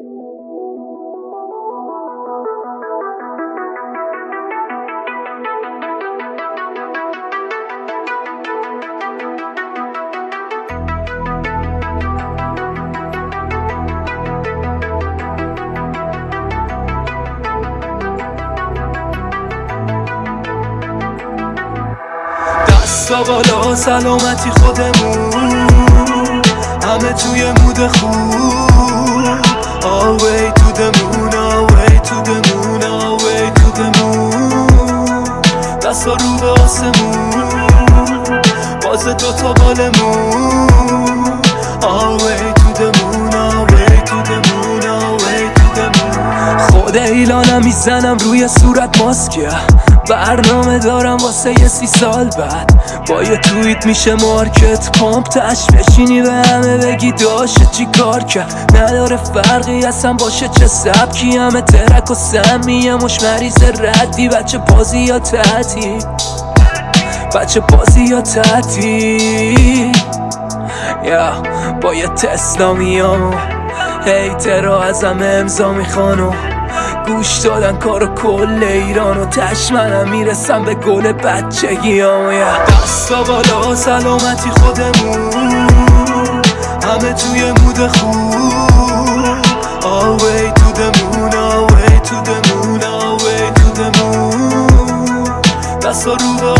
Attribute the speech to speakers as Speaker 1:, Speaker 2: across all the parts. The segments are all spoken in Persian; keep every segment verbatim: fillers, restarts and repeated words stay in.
Speaker 1: دستا بالا سلامتی خودمون، همه توی مود خوب. All way to the moon, all way to the moon, all way to the moon. دستا رو به آسمون، باز دوتا بالمون. All way to the moon, all way to the moon, all way to the moon. خود ایلانم میزنم روی صورت ماسکه، برنامه دارم واسه یه سی سال بعد. با یه توییت میشه مارکت پامپ تش، بشینی به همه بگی داشه چی کار کرد. نداره فرقی اصلا باشه چه سبکی، همه ترک و سمیه مش مریض ردی. بچه بازی یا تحتی، بچه بازی یا تحتی. یا با یه تسلا میام، هیترها ازم امضا میخوانو، گوش دادن کارو کل ایران و تش منم میرسم به گل بچگیام. دستا بالا سلامتی خودمون، همه توی مود خوب. All way to the moon, all way to the moon, all way to the moon. دستا رو به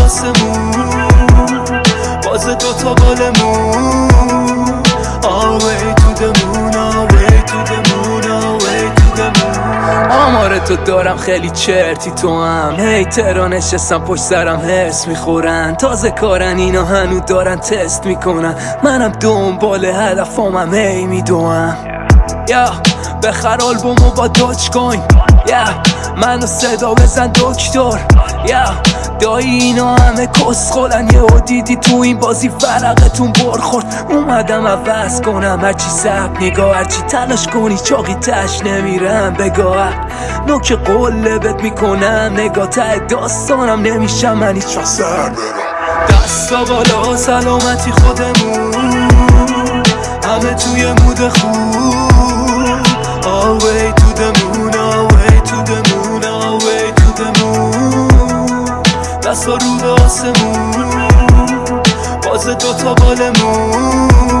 Speaker 1: آسمون، باز دوتا بالمون. All way to the moon, all way to the moon, all way to the moon. آمار تو دارم خیلی چرتی تو هم، هیترها نشستم پشت سرم حس میخورن. تازه کارن اینا هنو دارن تست میکنن، منم دنبال هدفامم هی میدوم. یا بخر آلبومو با دوچ کوین، یا منو صدا بزن دکتر. یا دایی اینا همه کسخولن، یه ها دیدی تو این بازی فرقتون برخورد. اومدم عوض کنم هرچی سب نگاه، هرچی تلاش کنی چاقی تش نمیرم بگاه. نوک قله بت میکنم نگاه، ته داستانم نمیشم من هیچ وقت سر برم. دستا بالا سلامتی خودمون، همه توی مود خوب. All way to the moon, all way to the moon, all way to the moon. دستا رو به آسمون، باز دوتا بالمون.